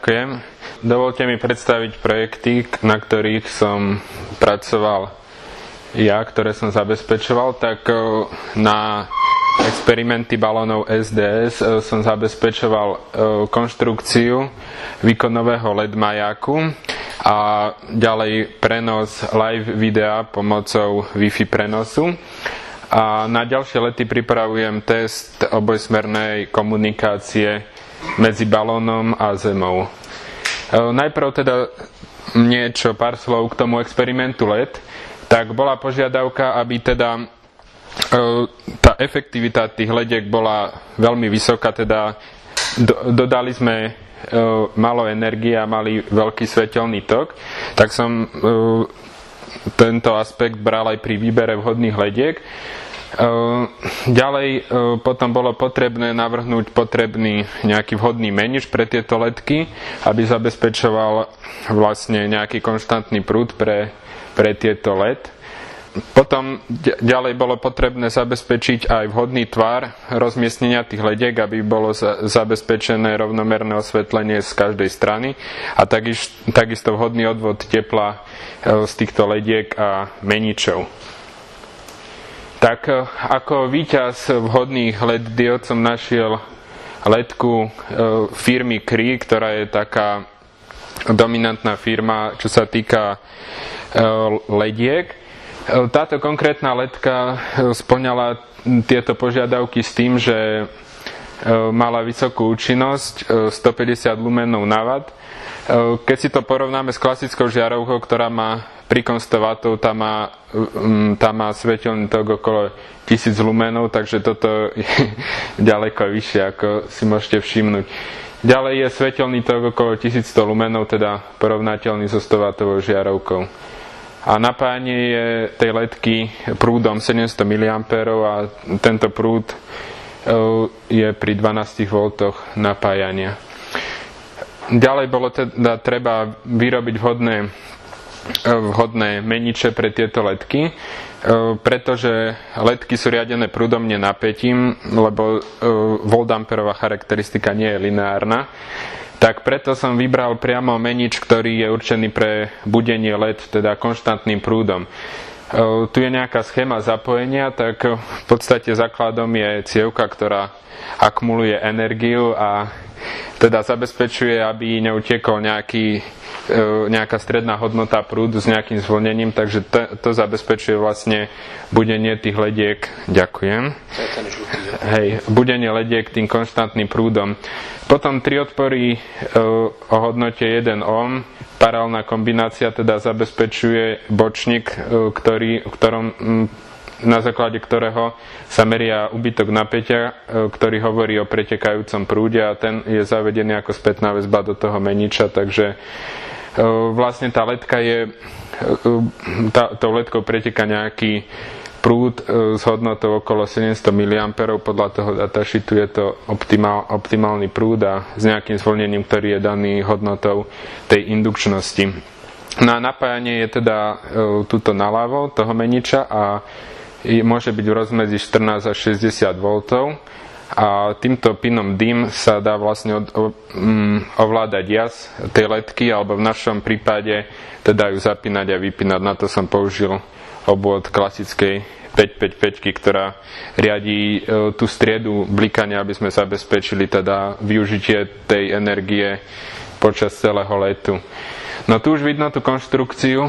Ďakujem. Dovolte mi predstaviť projekty, na ktorých som pracoval ja, ktoré som zabezpečoval. Tak na experimenty balónov SDS som zabezpečoval konštrukciu výkonového LED majáku a ďalej prenos live videa pomocou Wi-Fi prenosu. A na ďalšie lety pripravujem test obojsmernej komunikácie medzi balónom a Zemou. Najprv teda pár slov k tomu experimentu LED. Tak bola požiadavka, aby teda tá efektivita tých lediek bola veľmi vysoká, teda dodali sme málo energie a mali veľký svetelný tok, tak som tento aspekt bral aj pri výbere vhodných lediek. Ďalej potom bolo potrebné navrhnúť potrebný nejaký vhodný menič pre tieto ledky, aby zabezpečoval vlastne nejaký konštantný prúd pre tieto LED. Potom ďalej bolo potrebné zabezpečiť aj vhodný tvar rozmiestnenia tých lediek, aby bolo zabezpečené rovnomerné osvetlenie z každej strany a takisto vhodný odvod tepla z týchto lediek a meničov. Tak ako víťaz vhodných LED diód som našiel ledku firmy Cree, ktorá je taká dominantná firma, čo sa týka lediek. Táto konkrétna ledka spĺňala tieto požiadavky s tým, že mala vysokú účinnosť 150 lumenov na watt. Keď si to porovnáme s klasickou žiarovkou, ktorá má pri 100 W, tá má svetelný tok okolo 1000 lumenov, takže toto je ďaleko vyššie, ako si môžete všimnúť. Ďalej je svetelný tok okolo 1100 lumenov, teda porovnateľný so 100 W žiarovkou. A napájanie je tej ledky prúdom 700 mA a tento prúd je pri 12 V napájania. Ďalej bolo teda treba vyrobiť vhodné meniče pre tieto ledky, pretože ledky sú riadené prúdom, nie napätím, lebo voltamperová charakteristika nie je lineárna. Tak preto som vybral priamo menič, ktorý je určený pre budenie LED, teda konštantným prúdom. Tu je nejaká schéma zapojenia, tak v podstate základom je cievka, ktorá akumuluje energiu a teda zabezpečuje, aby neutiekol nejaká stredná hodnota prúdu s nejakým zvlnením, takže to zabezpečuje vlastne budenie tých lediek. Ďakujem. Budenie lediek tým konštantným prúdom. Potom 3 odpory o hodnote 1 ohm. Paralelná kombinácia teda zabezpečuje bočník, na základe ktorého sa meria úbytok napätia, ktorý hovorí o pretekajúcom prúde a ten je zavedený ako spätná väzba do toho meniča, takže vlastne tá ledka tou ledkou preteká nejaký prúd s hodnotou okolo 700 mA, podľa toho datasheetu je to optimálny prúd a s nejakým zvlnením, ktorý je daný hodnotou tej indukčnosti. Na napájanie je teda tuto naľavo toho meniča a môže byť v rozmedzi 14 až 60 V a týmto pinom DIM sa dá vlastne ovládať jas tej ledky, alebo v našom prípade teda ju zapínať a vypínať. Na to som použil obvod klasickej 555, ktorá riadí tú striedu blikania, aby sme zabezpečili teda využitie tej energie počas celého letu. No tu už vidno tú konštrukciu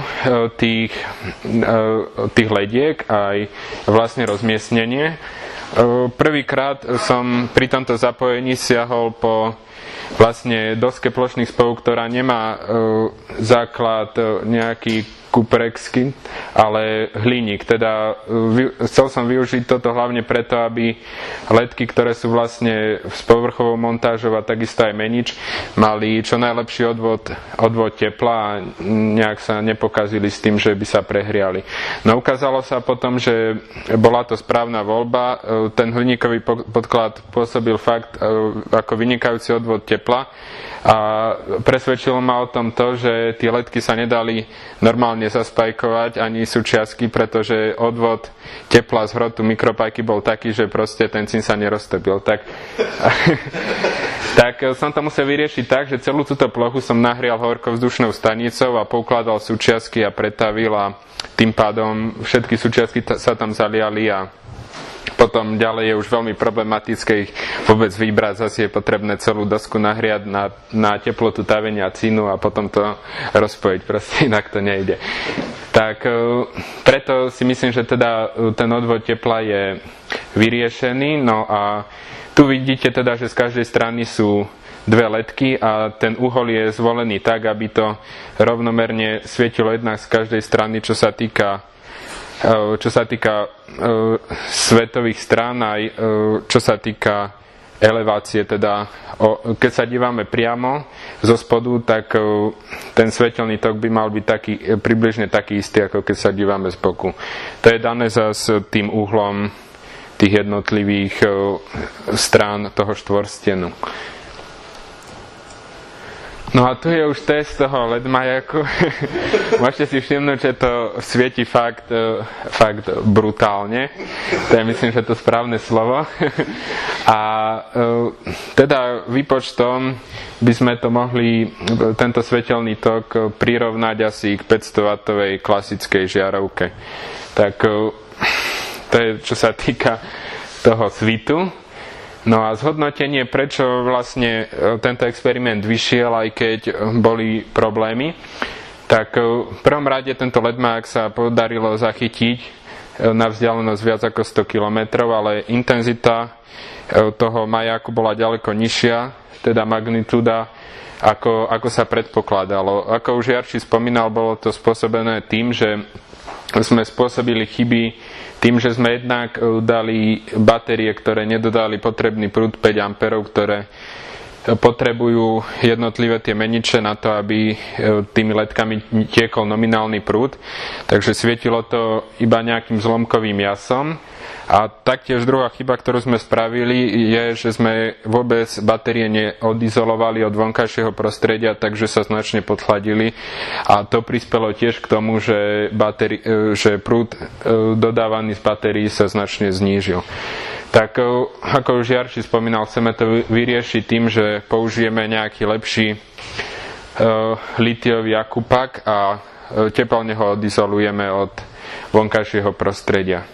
tých lediek aj vlastne rozmiestnenie. Prvýkrát som pri tomto zapojení siahol po vlastne doske plošných spojov, ktorá nemá základ nejaký kuprexky, ale hliník. Teda chcel som využiť toto hlavne preto, aby ledky, ktoré sú vlastne s povrchovou montážou a takisto aj menič, mali čo najlepší odvod tepla a nejak sa nepokazili s tým, že by sa prehriali. No ukázalo sa potom, že bola to správna voľba. Ten hliníkový podklad pôsobil fakt ako vynikajúci odvod tepla a presvedčilo ma o tom to, že tie ledky sa nedali normálne zaspajkovať ani súčiastky, pretože odvod tepla z hrotu mikropajky bol taký, že proste ten cín sa neroztobil. Tak tak som to musel vyriešiť tak, že celú túto plochu som nahrial horkovzdušnou stanicou a poukladal súčiastky a pretavil a tým pádom všetky súčiastky sa tam zaliali a potom ďalej je už veľmi problematické ich vôbec vybrať. Zase je potrebné celú dosku nahriať na teplotu tavenia cínu a potom to rozpojiť. Proste inak to nejde. Tak preto si myslím, že teda ten odvod tepla je vyriešený. No a tu vidíte teda, že z každej strany sú dve ledky a ten uhol je zvolený tak, aby to rovnomerne svietilo jednak z každej strany, čo sa týka svetových strán, aj čo sa týka elevácie, teda keď sa dívame priamo zo spodu, tak ten svetelný tok by mal byť približne taký istý, ako keď sa dívame z boku. To je dané zase tým uhlom tých jednotlivých strán toho štvorstenu. No a tu je už test toho LED majaku. Môžete si všimnúť, že to svieti fakt brutálne. To je, myslím, že to správne slovo. A teda výpočtom by sme to mohli, tento svetelný tok, prirovnať asi k 500W klasickej žiarovke. Tak to je, čo sa týka toho svitu. No a zhodnotenie, prečo vlastne tento experiment vyšiel, aj keď boli problémy, tak v prvom rade tento LED majak sa podarilo zachytiť na vzdialenosť viac ako 100 km, ale intenzita toho majaku bola ďaleko nižšia, teda magnitúda, ako sa predpokladalo. Ako už Jarči spomínal, bolo to spôsobené tým, že sme spôsobili chyby tým, že sme jednak dali batérie, ktoré nedodali potrebný prúd 5 A, ktoré potrebujú jednotlivé tie meniče na to, aby tými ledkami tiekol nominálny prúd. Takže svietilo to iba nejakým zlomkovým jasom. A taktiež druhá chyba, ktorú sme spravili, je, že sme vôbec batérie neodizolovali od vonkajšieho prostredia, takže sa značne podchladili. A to prispelo tiež k tomu, že prúd dodávaný z batérií sa značne znížil. Tak ako už Jarči spomínal, chceme to vyriešiť tým, že použijeme nejaký lepší litiový akupak a teplne ho odizolujeme od vonkajšieho prostredia.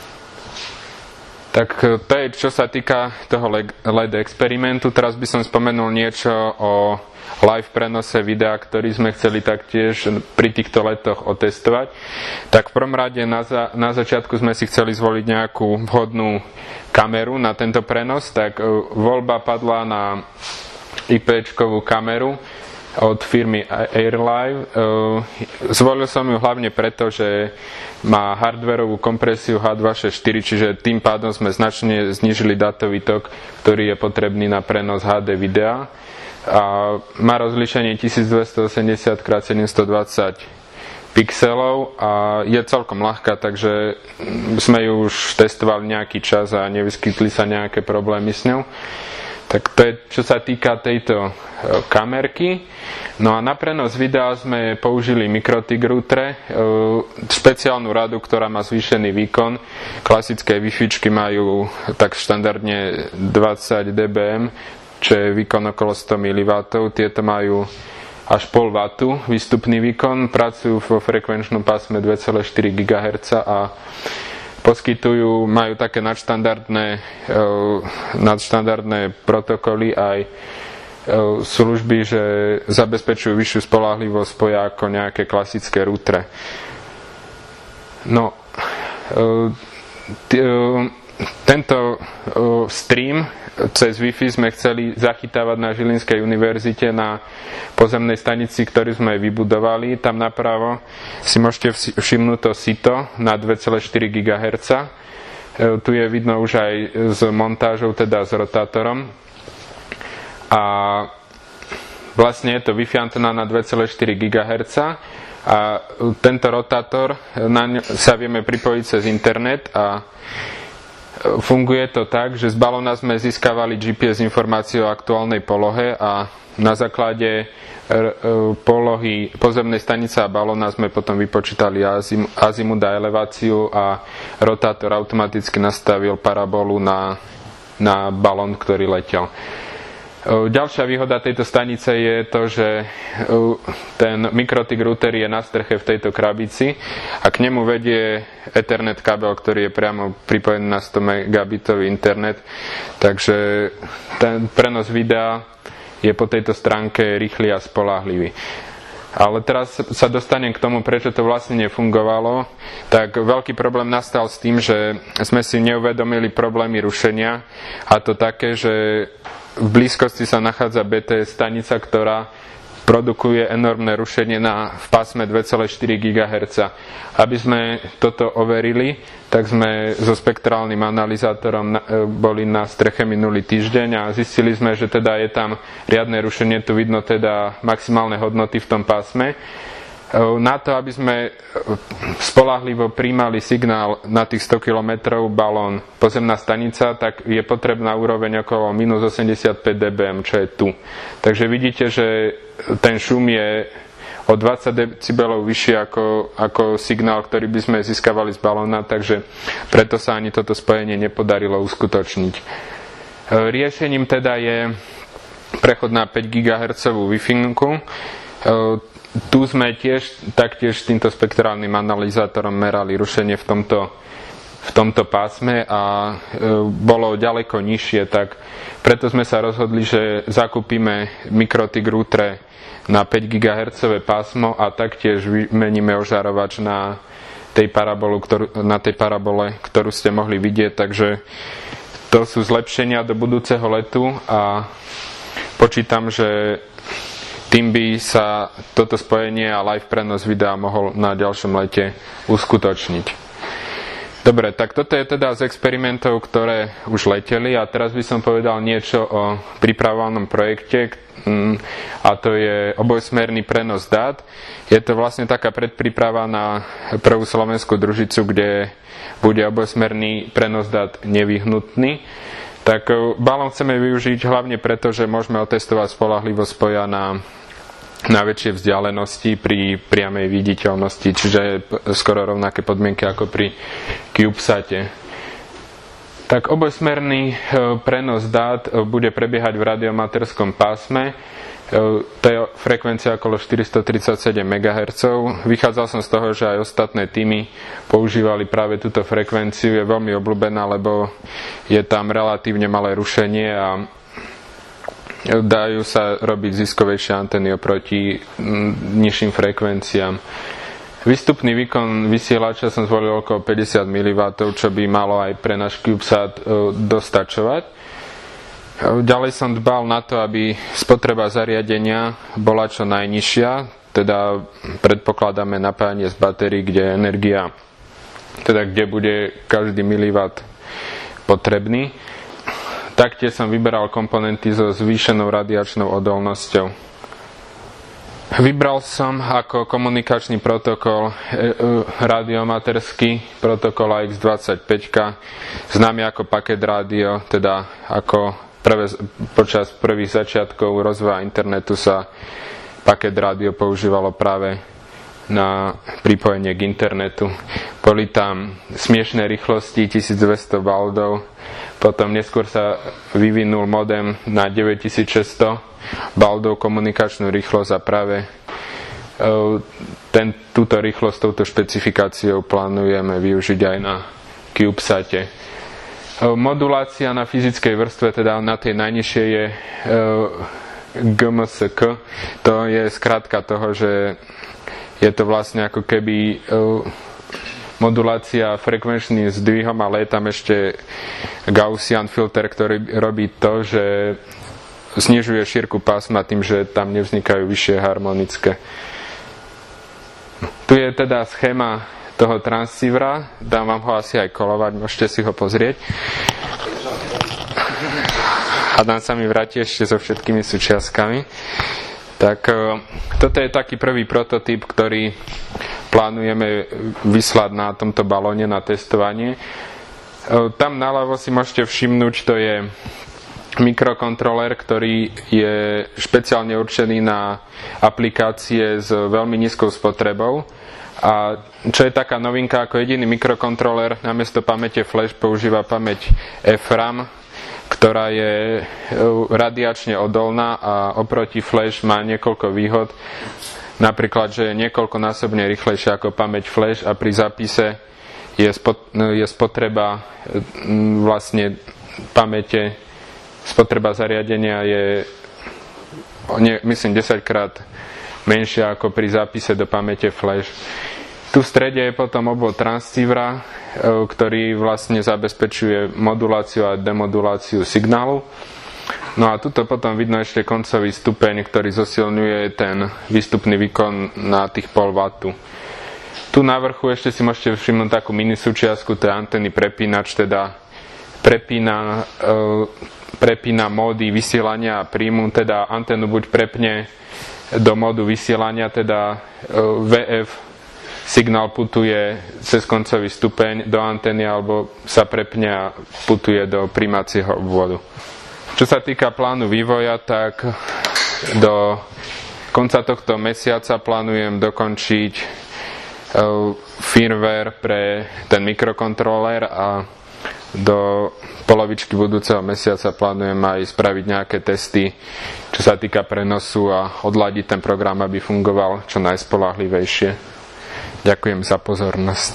Tak to je, čo sa týka toho LED experimentu. Teraz by som spomenul niečo o live prenose videa, ktorý sme chceli taktiež pri týchto letoch otestovať. Tak v prvom rade na začiatku sme si chceli zvoliť nejakú vhodnú kameru na tento prenos, tak voľba padla na IPčkovú kameru od firmy Airlive. Zvolil som ju hlavne preto, že má hardwareovú kompresiu H264, čiže tým pádom sme značne znížili dátový tok, ktorý je potrebný na prenos HD videa. A má rozlíšenie 1280x720 pixelov a je celkom ľahká, takže sme ju už testovali nejaký čas a nevyskytli sa nejaké problémy s ňou. Tak to je, čo sa týka tejto kamerky. No a na prenos videa sme použili MikroTik routere, špeciálnu radu, ktorá má zvýšený výkon. Klasické Wi-Fičky majú tak štandardne 20 dBm, čo je výkon okolo 100 mW. Tieto majú až 0,5 W výstupný výkon, pracujú vo frekvenčnom pásme 2,4 GHz a majú také nadštandardné protokoly aj služby, že zabezpečujú vyššiu spoľahlivosť spoja ako nejaké klasické routere. No, tento stream cez Wi-Fi sme chceli zachytávať na Žilinskej univerzite na pozemnej stanici, ktorú sme vybudovali. Tam napravo si môžete všimnúť to sito na 2,4 GHz. Tu je vidno už aj s montážou, teda s rotátorom. A vlastne je to Wi-Fi antena na 2,4 GHz. A tento rotátor sa vieme pripojiť cez internet a funguje to tak, že z balóna sme získavali GPS informáciu o aktuálnej polohe a na základe polohy pozemnej stanice a balóna sme potom vypočítali azimut a eleváciu a rotátor automaticky nastavil parabolu na balón, ktorý letel. Ďalšia výhoda tejto stanice je to, že ten MikroTik router je na streche v tejto krabici a k nemu vedie Ethernet kábel, ktorý je priamo pripojený na 100 megabitový internet, takže ten prenos videa je po tejto stránke rýchly a spoľahlivý. Ale teraz sa dostanem k tomu, prečo to vlastne nefungovalo. Tak veľký problém nastal s tým, že sme si neuvedomili problémy rušenia, a to také, že v blízkosti sa nachádza BTS stanica, ktorá produkuje enormné rušenie v pásme 2,4 GHz. Aby sme toto overili, tak sme so spektrálnym analyzátorom boli na streche minulý týždeň a zistili sme, že teda je tam riadne rušenie, tu vidno teda maximálne hodnoty v tom pásme. Na to, aby sme spoľahlivo prijímali signál na tých 100 km balón pozemná stanica, tak je potrebná úroveň okolo minus 85 dBm, čo je tu. Takže vidíte, že ten šum je o 20 decibelov vyšší ako signál, ktorý by sme získavali z balóna, takže preto sa ani toto spojenie nepodarilo uskutočniť. Riešením teda je prechod na 5 GHz Wi-Fi. Tu sme taktiež s týmto spektrálnym analyzátorom merali rušenie v tomto pásme a bolo ďaleko nižšie, tak preto sme sa rozhodli, že zakúpime MikroTik router na 5 GHz pásmo a taktiež vymeníme ožarovač na tej parabole, ktorú ste mohli vidieť, takže to sú zlepšenia do budúceho letu a počítam, že tým by sa toto spojenie a live prenos videa mohol na ďalšom lete uskutočniť. Dobre, tak toto je teda z experimentov, ktoré už leteli a teraz by som povedal niečo o pripravovanom projekte a to je obojsmerný prenos dát. Je to vlastne taká predpríprava na prvú slovenskú družicu, kde bude obojsmerný prenos dát nevyhnutný. Tak balón chceme využiť hlavne preto, že môžeme otestovať spoľahlivosť spoja na väčšie vzdialenosti pri priamej viditeľnosti, čiže skoro rovnaké podmienky ako pri CubeSate. Tak obojsmerný prenos dát bude prebiehať v radioamatérskom pásme. To je frekvencia okolo 437 MHz. Vychádzal som z toho, že aj ostatné týmy používali práve túto frekvenciu. Je veľmi obľúbená, lebo je tam relatívne malé rušenie a dajú sa robiť ziskovejšie antény oproti nižším frekvenciám. Výstupný výkon vysielača som zvolil okolo 50 mW, čo by malo aj pre náš CubeSat dostačovať. Ďalej som dbal na to, aby spotreba zariadenia bola čo najnižšia, teda predpokladáme napájanie z batérií, kde energia, kde bude každý miliwatt potrebný. Taktiež som vyberal komponenty so zvýšenou radiačnou odolnosťou. Vybral som ako komunikačný protokol radioamatérsky protokol AX25, známy ako paket rádio, teda ako počas prvých začiatkov rozvoja internetu sa paket rádio používalo práve na pripojenie k internetu. Boli tam smiešné rýchlosti 1200 baldov, potom neskôr sa vyvinul modem na 9600 baldov komunikačnú rýchlosť a práve túto rýchlosť, touto špecifikáciou plánujeme využiť aj na CubeSate. Modulácia na fyzickej vrstve, teda na tej najnižšej je GMSK. To je skrátka toho, že je to vlastne ako keby modulácia frekvenčným zdvihom, ale je tam ešte Gaussian filter, ktorý robí to, že znižuje šírku pásma tým, že tam nevznikajú vyššie harmonické. Tu je teda schéma toho transceivera, dám vám ho asi aj kolovať, môžete si ho pozrieť. Adam sa mi vráti ešte so všetkými súčiastkami. Tak toto je taký prvý prototyp, ktorý plánujeme vyslať na tomto balóne na testovanie. Tam naľavo si môžete všimnúť, to je mikrokontroler, ktorý je špeciálne určený na aplikácie s veľmi nízkou spotrebou. A čo je taká novinka, ako jediný mikrokontroler namiesto pamäte flash používa pamäť FRAM, ktorá je radiačne odolná a oproti flash má niekoľko výhod. Napríklad, že je niekoľkonásobne rýchlejšia ako pamäť flash a pri zápise je spotreba vlastne pamäte, spotreba zariadenia je myslím 10-krát menšia ako pri zápise do pamäte flash. Tu v strede je potom obvod transceivera, ktorý vlastne zabezpečuje moduláciu a demoduláciu signálu. No a tuto potom vidno ešte koncový stupeň, ktorý zosilňuje ten výstupný výkon na tých 0,5 W. Tu na vrchu ešte si môžete všimnúť takú mini súčiastku, to je antenný prepínač, teda prepína módy vysielania a príjmu, teda anténu buď prepne do módu vysielania, teda VF signál putuje cez koncový stupeň do antény alebo sa prepne a putuje do príjmacieho obvodu. Čo sa týka plánu vývoja, tak do konca tohto mesiaca plánujem dokončiť firmware pre ten mikrokontroler a do polovičky budúceho mesiaca plánujem aj spraviť nejaké testy, čo sa týka prenosu a odladiť ten program, aby fungoval čo najspoľahlivejšie. Ďakujem za pozornosť.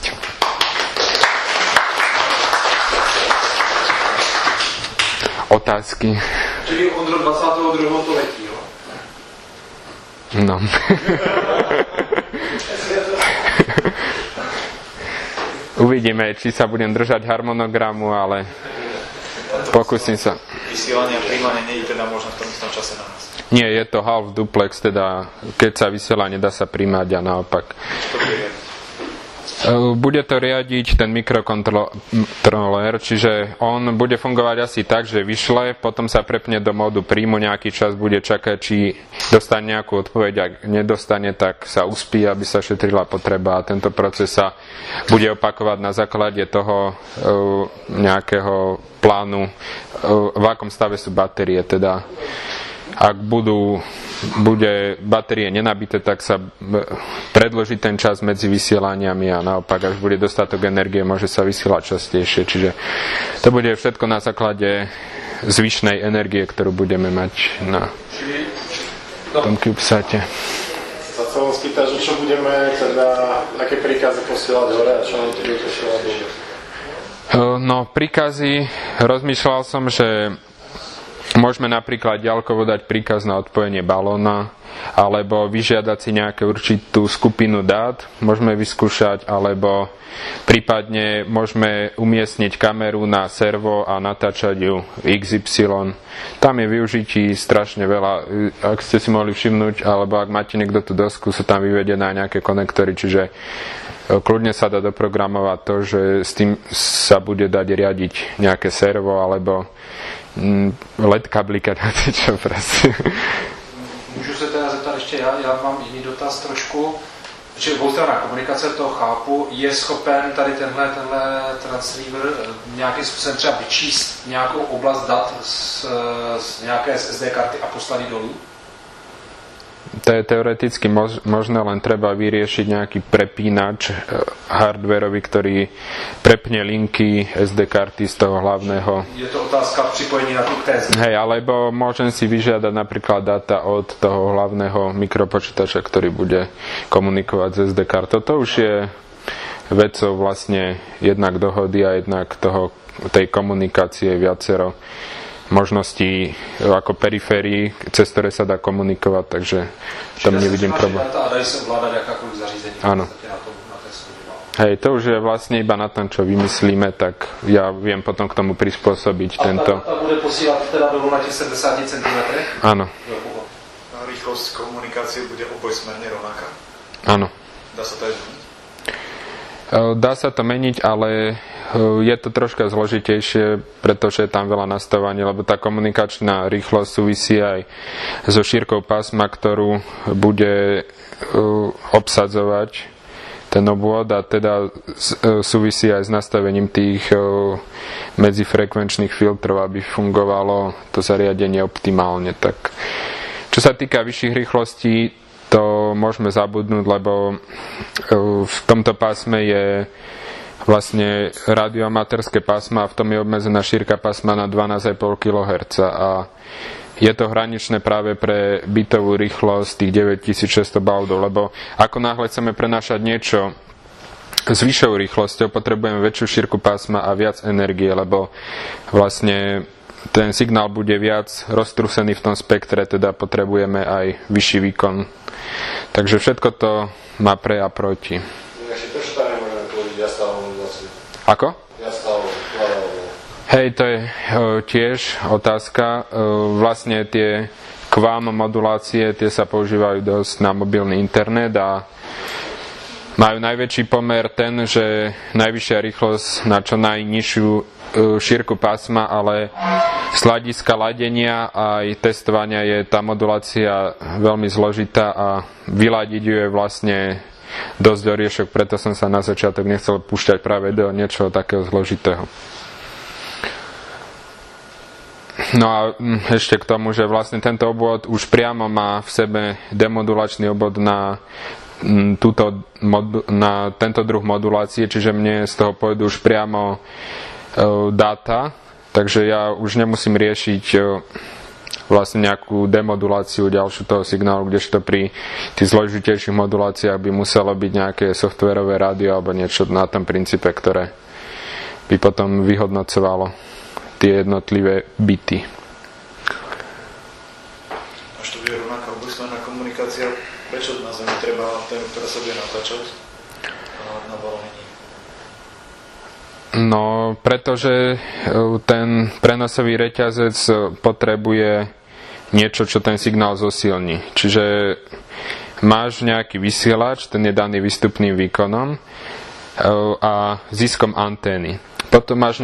Otázky? Čiže od 22. to letí, jo? No. Uvidíme, či sa budem držať harmonogramu, ale pokúsim sa. Vysielanie a príjmanie nie je teda možno v tom istom čase na nás. Nie, je to half duplex, teda keď sa vysiela, nedá sa príjmať a naopak. Bude to riadiť ten mikrokontroler, čiže on bude fungovať asi tak, že vyšle, potom sa prepne do módu príjmu, nejaký čas bude čakať, či dostane nejakú odpoveď, ak nedostane, tak sa uspí, aby sa šetrila potreba a tento proces sa bude opakovať na základe toho nejakého plánu, v akom stave sú batérie, teda ak bude batérie nenabité, tak sa predĺži ten čas medzi vysielaniami a naopak, ak bude dostatok energie, môže sa vysielať častejšie. Čiže to bude všetko na základe zvyšnej energie, ktorú budeme mať na tom CubeSate. Sa chcem spýtať, že čo budeme, teda, aké príkazy posielať hore a čo nám to bude posielať dole? No, príkazy, rozmýšľal som, že môžeme napríklad ďalkovo dať príkaz na odpojenie balóna, alebo vyžiadať si nejakú určitú skupinu dát, môžeme vyskúšať, alebo prípadne môžeme umiestniť kameru na servo a natáčať ju XY. Tam je využití strašne veľa. Ak ste si mohli všimnúť, alebo ak máte niekto tú dosku, sú tam vyvedené nejaké konektory, čiže kľudne sa dá doprogramovať to, že s tým sa bude dať riadiť nejaké servo, alebo LED kablíka, čo proste. Můžu se teda zeptat ještě já mám jiný dotaz trošku, že oboustranná komunikace, to chápu, je schopen tady tenhle transceiver nějakým způsobem třeba vyčíst nějakou oblast dat z nějaké SD karty a poslat ji dolů? To je teoreticky možné, len treba vyriešiť nejaký prepínač hardwareový, ktorý prepne linky SD karty z toho hlavného. Je to otázka připojení na tú tézu. Hej, alebo môžem si vyžiadať napríklad data od toho hlavného mikropočítača, ktorý bude komunikovať s SD kartou. To už je vecou vlastne jednak dohody a jednak tej komunikácie viacero možností ako periférií, cez ktoré sa dá komunikovať, takže tam nevidím problém. A dajú sa ovládať akákoľvek zařízení. Áno. Hej, to už je vlastne iba na tom, čo vymyslíme, tak ja viem potom k tomu prispôsobiť tento. A bude posílať teda dolů na tých 70 cm? Áno. Rýchlosť komunikácie bude obojsmerne rovnaká? Áno. Dá sa to aj zmeniť? Dá sa to meniť, ale je to troška zložitejšie, pretože je tam veľa nastavovaní, lebo tá komunikačná rýchlosť súvisí aj so šírkou pásma, ktorú bude obsadzovať ten obvod a teda súvisí aj s nastavením tých medzifrekvenčných filtrov, aby fungovalo to zariadenie optimálne. Tak, čo sa týka vyšších rýchlostí, to môžeme zabudnúť, lebo v tomto pásme je vlastne radioamatérske pásma a v tom je obmedzená šírka pásma na 12,5 kHz a je to hraničné práve pre bitovú rýchlosť tých 9600 baudov, lebo ako náhle chceme prenášať niečo s vyššou rýchlosťou, potrebujeme väčšiu šírku pásma a viac energie, lebo vlastne ten signál bude viac roztrúsený v tom spektre, teda potrebujeme aj vyšší výkon. Takže všetko to má pre a proti. Ako? Hej, to je tiež otázka. Vlastne tie QAM modulácie, tie sa používajú dosť na mobilný internet a majú najväčší pomer ten, že najvyššia rýchlosť na čo najnižšiu šírku pásma, ale z hľadiska ladenia a aj testovania je tá modulácia veľmi zložitá a vyladiť ju je vlastne dosť oriešok, preto som sa na začiatok nechcel púšťať práve do niečoho takého zložitého. No a ešte k tomu, že vlastne tento obvod už priamo má v sebe demodulačný obvod na tento druh modulácie, čiže mne z toho pôjdu už priamo dáta, takže ja už nemusím riešiť vlastne nejakú demoduláciu ďalšiu toho signálu, kdežto pri tých zložitejších moduláciách by muselo byť nejaké softverové rádio alebo niečo na tom princípe, ktoré by potom vyhodnocovalo tie jednotlivé bity. Až to bude rovnaká obojstranná komunikácia, prečo na Zemi treba anténu, ktorá sa bude natáčať na balóne? No, pretože ten prenosový reťazec potrebuje niečo, čo ten signál zosilní. Čiže máš nejaký vysielač, ten je daný výstupným výkonom a ziskom antény. Potom máš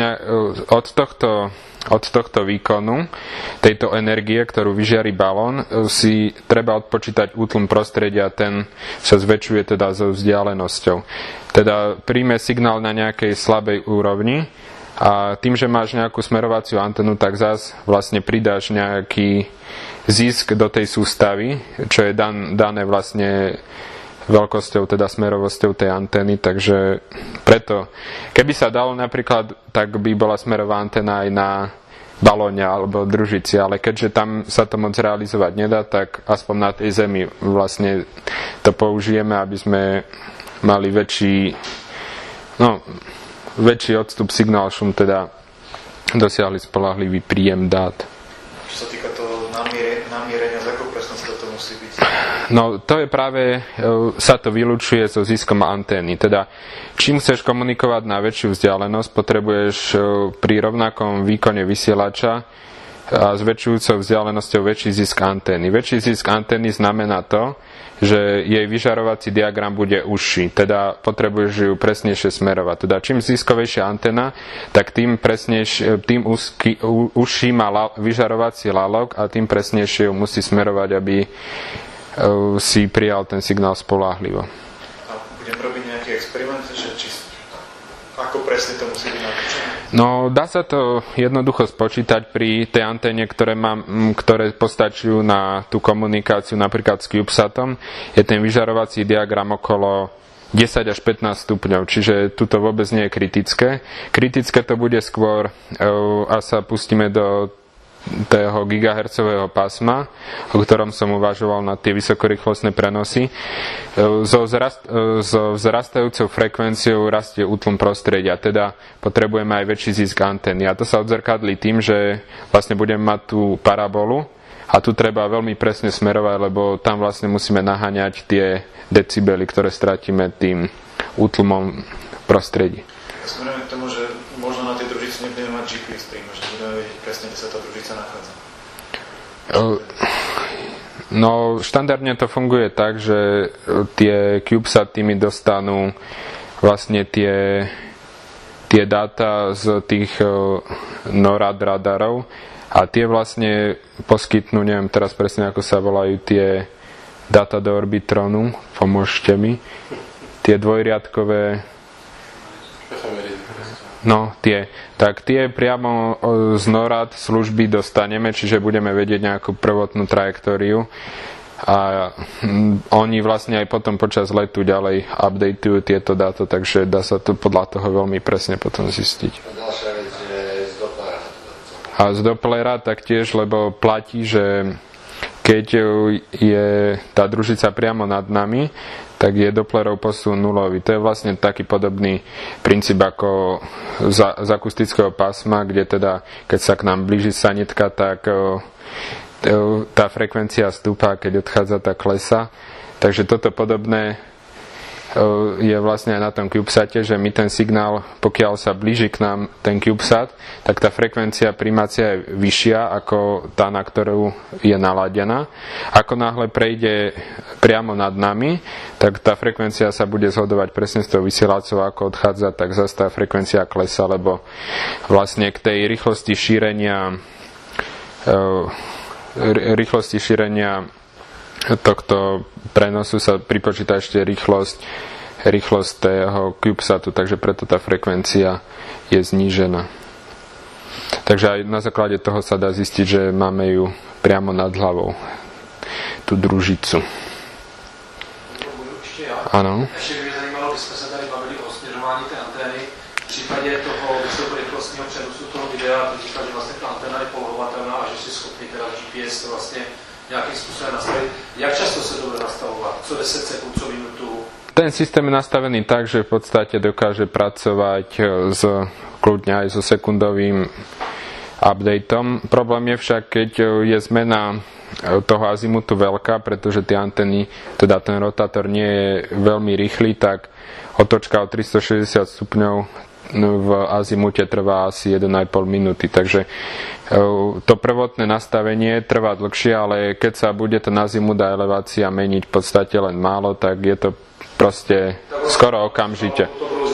od tohto výkonu, tejto energie, ktorú vyžiari balón, si treba odpočítať útlm prostredia, ten sa zväčšuje teda so vzdialenosťou. Teda príjme signál na nejakej slabej úrovni a tým, že máš nejakú smerovaciu antenu, tak zás vlastne pridáš nejaký zisk do tej sústavy, čo je dané vlastne veľkosťou, teda smerovosťou tej antény, takže preto, keby sa dalo napríklad, tak by bola smerová anténa aj na balóne alebo družici, ale keďže tam sa to moc realizovať nedá, tak aspoň na tej Zemi vlastne to použijeme, aby sme mali väčší odstup signál šum, teda dosiahli spoľahlivý príjem dát. Čo sa týka toho namierenia, za akou presnosťou to musí byť? No, to je práve, sa to vylučuje so ziskom antény. Teda, čím chceš komunikovať na väčšiu vzdialenosť, potrebuješ pri rovnakom výkone vysielača a s väčšujúcou vzdialenosťou väčší zisk antény. Väčší zisk antény znamená to, že jej vyžarovací diagram bude užší, teda potrebuješ ju presnejšie smerovať. Teda čím ziskovejšia anténa, tak tým užší má vyžarovací lalok a tým presnejšie ju musí smerovať, aby si prijal ten signál spoľahlivo. A budem robiť nejaký experiment, že ako presne to musí byť natočené? No, dá sa to jednoducho spočítať pri tej anténe, ktoré postačujú na tú komunikáciu napríklad s CubeSatom. Je ten vyžarovací diagram okolo 10 až 15 stupňov, čiže tuto vôbec nie je kritické. Kritické to bude skôr, a sa pustíme do toho gigahertzového pásma, o ktorom som uvažoval na tie vysokorýchlostné prenosy. So vzrastajúcou frekvenciou rastie útlm prostredia, teda potrebujeme aj väčší zisk antény. A to sa odzrkadlí tým, že vlastne budeme mať tú parabolu a tu treba veľmi presne smerovať, lebo tam vlastne musíme naháňať tie decibely, ktoré stratíme tým útlmom prostredí. Smerujeme k tomu, že možno na tej družici nebudeme mať GPS príjmu, že budeme vedieť presne, kde sa tá družica nachádza. No, štandardne to funguje tak, že tie CubeSat týmy dostanú vlastne tie dáta z tých NORAD radarov a tie vlastne poskytnú, neviem teraz presne ako sa volajú tie dáta do Orbitronu, pomôžte mi, tie dvojriadkové. No, tie priamo z NORAD služby dostaneme, čiže budeme vedieť nejakú prvotnú trajektóriu a oni vlastne aj potom počas letu ďalej updateujú tieto dáta, takže dá sa to podľa toho veľmi presne potom zistiť. Ďalšia vec je z Dopplera. A z Dopplera taktiež, lebo platí, že keď je tá družica priamo nad nami, tak je Dopplerov posun nulový. To je vlastne taký podobný princíp ako z akustického pásma, kde teda, keď sa k nám blíži sanitka, tak tá frekvencia stúpa, keď odchádza, tá klesa. Takže toto podobné je vlastne aj na tom CubeSate, že my ten signál, pokiaľ sa blíži k nám ten CubeSat, tak tá frekvencia prijímacia je vyššia ako tá, na ktorú je naladená. Ako náhle prejde priamo nad nami, tak tá frekvencia sa bude zhodovať presne s tou vysielacou, ako odchádza, tak zase tá frekvencia klesa, lebo vlastne k tej rýchlosti šírenia tohto prenosu sa pripočíta ešte rýchlosť toho CubeSatu, takže preto tá frekvencia je znížená. Takže aj na základe toho sa dá zistiť, že máme ju priamo nad hlavou, tú družicu. Áno. Ešte by mě zajímalo, když jsme se tady bavili o směřování té antény, v případě toho vysokorychlostního přenosu toho videa, to říkal, že vlastně ta anténa je polohovatelná a že si schopný teda GPS to vlastně nějakým způsobem nastavit. Jak často se to bude nastavovat? Co 10 sekund, co minutu? Ten systém je nastavený tak, že v podstate dokáže pracovať kľudne aj so sekundovým updateom. Problém je však, keď je zmena toho azimutu veľká, pretože tie antény, teda ten rotátor nie je veľmi rýchly, tak otočka o 360 stupňov v azimute trvá asi 1,5 minúty, takže to prvotné nastavenie trvá dlhšie, ale keď sa bude ten azimut a elevácia meniť v podstate len málo, tak je to proste skoro okamžite.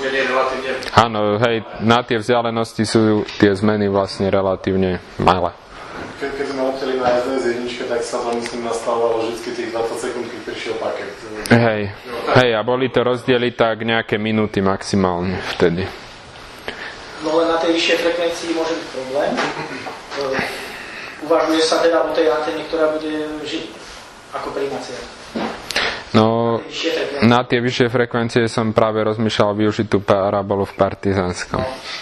Áno, hej, na tie vzdialenosti sú tie zmeny vlastne relatívne malé. Keď sme leteli na SDS jedničke, tak sa to myslím nastavovalo vždy tých 20 sekúnd, keď prišiel paket. Hej, a boli to rozdiely tak nejaké minúty maximálne vtedy. No len na tej vyššej frekvencii môže byť problém. Uvažuje sa teda o tej anténe, ktorá bude žiť ako prijímacia. No, na tie vyššie frekvencie som práve rozmýšľal využiť tú parabolu v Partizánskom.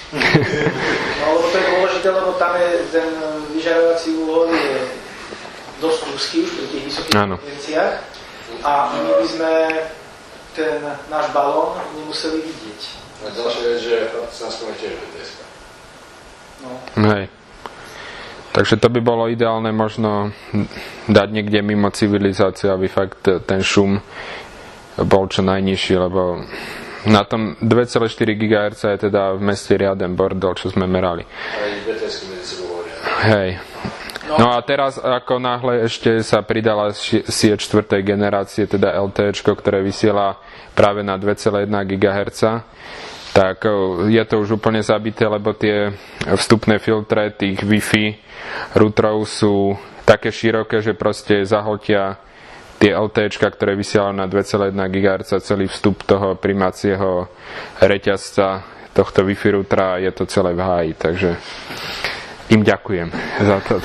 No, lebo to je dôležité, lebo tam je ten vyžarovací úhol je dosť úzky už pri tých vysokých frekvenciách a my by sme ten náš balón nemuseli vidieť. A ďalšia vec, že Partizánskom je tiež BTS. No. Hej. Takže to by bolo ideálne možno dať niekde mimo civilizáciu, aby fakt ten šum bol čo najnižší, lebo na tom 2,4 GHz je teda v meste riaden bordel, čo sme merali. Aj BTS-ky medzi sebou hovoria. Hej. No a teraz ako náhle ešte sa pridala sieť 4. generácie, teda LTE, ktoré vysiela práve na 2,1 GHz, tak je to už úplne zabité, lebo tie vstupné filtre tých Wi-Fi routerov sú také široké, že proste zahltia tie LTEčka, ktoré vysielajú na 2,1 GHz, celý vstup toho prijímacieho reťazca tohto Wi-Fi routera, je to celé v háji, takže im ďakujem za to.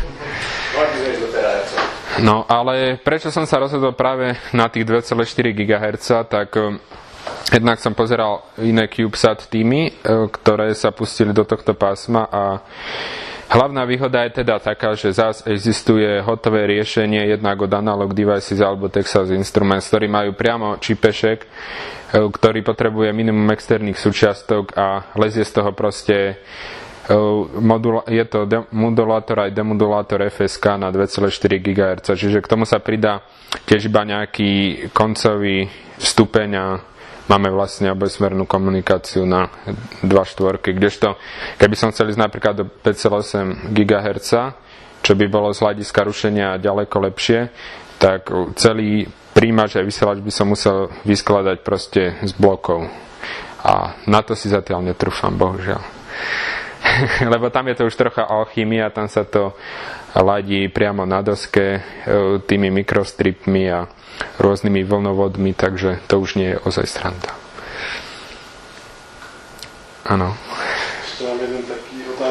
No, ale prečo som sa rozhodol práve na tých 2,4 GHz, tak jednak som pozeral iné CubeSat týmy, ktoré sa pustili do tohto pásma a hlavná výhoda je teda taká, že zás existuje hotové riešenie jednak od Analog Devices alebo Texas Instruments, ktorí majú priamo čipešek, ktorý potrebuje minimum externých súčiastok a lezie z toho proste je to modulátor aj demodulátor FSK na 2,4 GHz, čiže k tomu sa pridá tiež iba nejaký koncový stupeň a máme vlastne obojsmernú komunikáciu na 2/4, kdežto keby som chcel ísť napríklad do 5,8 GHz, čo by bolo z hľadiska rušenia ďaleko lepšie, tak celý príjimač a vysielač by som musel vyskladať proste z blokov. A na to si zatiaľ netrúfam, bohužiaľ. Lebo tam je to už trocha alchymia, tam sa to ladí priamo na doske tými mikrostripmi a rôznymi vlnovodmi, takže to už nie je ozaj sranda. Áno. Ešte mám jeden taký otázku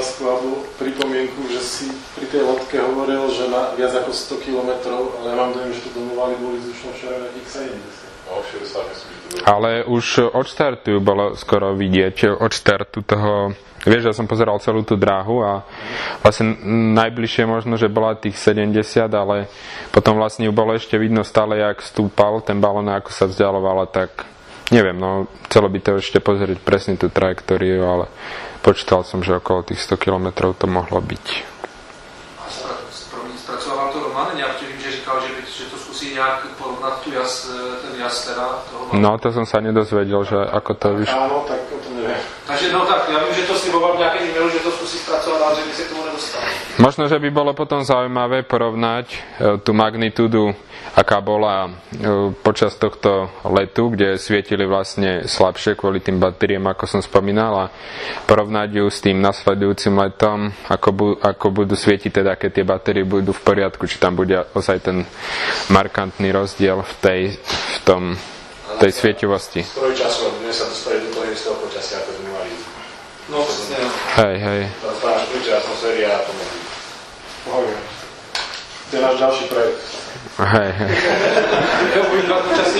otázku alebo pripomienku, že si pri tej lodke hovoril, že na viac ako 100 km, ale ja mám dojem, že to domovali boli vzdušnou šarou X-70. Ale už od štartu bolo skoro vidieť, od štartu toho, vieš, ja som pozeral celú tú dráhu a vlastne najbližšie možno, že bola tých 70, ale potom vlastne ju bolo ešte vidno stále, jak stúpal ten balón, ako sa vzdialovala, tak neviem, no chcelo by to ešte pozrieť presne tú trajektóriu, ale počítal som, že okolo tých 100 km to mohlo byť. A spracoval to Roman? Nějak vím, že říkal, že to zkusí nějak porovnat ten jas teda toho. No, to som sa nedozvedel, že ako to vyšlo. Áno, tak o tom neviem. Takže no tak, ja vím, že to sliboval v nejakej e-mailu, že to skúsi spracovať, ale že by sa k tomu nedostal. Možno, že by bolo potom zaujímavé porovnať tú magnitúdu, aká bola počas tohto letu, kde svietili vlastne slabšie kvôli tým batériám, ako som spomínal, a porovnať ju s tým nasledujúcim letom, ako budú svietiť teda, keď tie batérie budú v poriadku, či tam bude ozaj ten markantný rozdiel v tej svieťovosti. Stroj času, dnes sa to stojí do toho istého počasia, ako sme mali. No, presne. Hej. To je kľúče atmosféry a to môže. Pohľadne. To je náš ďalší projekt. Hej. Budem dva počasí?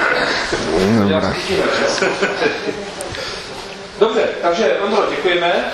Dobre, takže Ondro, děkujeme.